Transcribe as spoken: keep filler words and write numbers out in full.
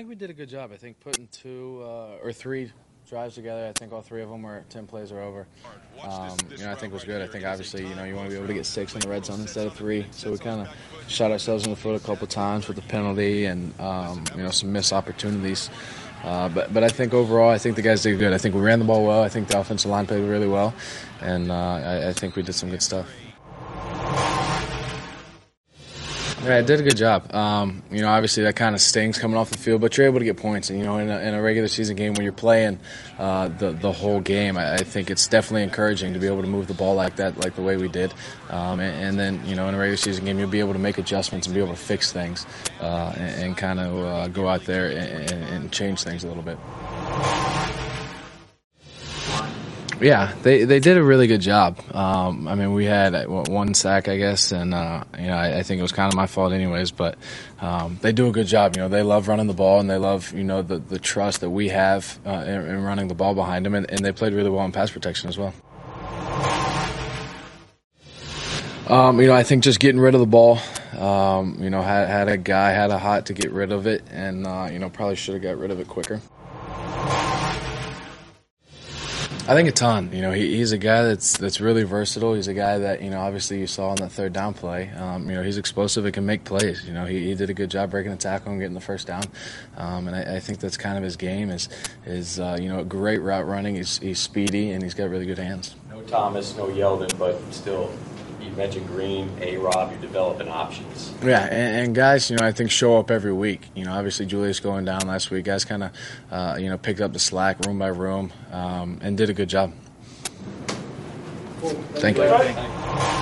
think we did a good job. I think putting two uh, or three drives together, I think all three of them were ten plays or over. Um, you know, I think it was good. I think obviously, you know, you want to be able to get six in the red zone instead of three. So we kind of shot ourselves in the foot a couple times with the penalty and, um, you know, some missed opportunities. Uh, but but I think overall, I think the guys did good. I think we ran the ball well. I think the offensive line played really well. And uh, I, I think we did some good stuff. Yeah, I did a good job. Um, you know, obviously that kind of stings coming off the field, but you're able to get points. And, you know, in a, in a regular season game when you're playing uh, the the whole game, I, I think it's definitely encouraging to be able to move the ball like that, like the way we did. Um, and, and then, you know, in a regular season game, you'll be able to make adjustments and be able to fix things uh, and, and kind of uh, go out there and, and change things a little bit. Yeah, they they did a really good job. Um, I mean, we had one sack, I guess, and uh, you know, I, I think it was kind of my fault, anyways. But um, they do a good job. You know, they love running the ball, and they love you know the the trust that we have uh, in, in running the ball behind them, and, and they played really well in pass protection as well. Um, you know, I think just getting rid of the ball. Um, you know, had had a guy had a hot to get rid of it, and uh, you know, probably should have got rid of it quicker. I think a ton. You know, he, he's a guy that's that's really versatile. He's a guy that, you know, obviously you saw on that third down play. Um, you know, he's explosive and can make plays. You know, he, he did a good job breaking the tackle and getting the first down. Um, and I, I think that's kind of his game is, is uh, you know, great route running. He's, he's speedy, and he's got really good hands. No Thomas, no Yeldon, but still, you mentioned Green, A-Rob, you're developing options. Yeah, and, and guys, you know, I think show up every week. You know, obviously Julius going down last week. Guys kind of, uh, you know, picked up the slack room by room um, and did a good job. Cool. Thank you. Thank you.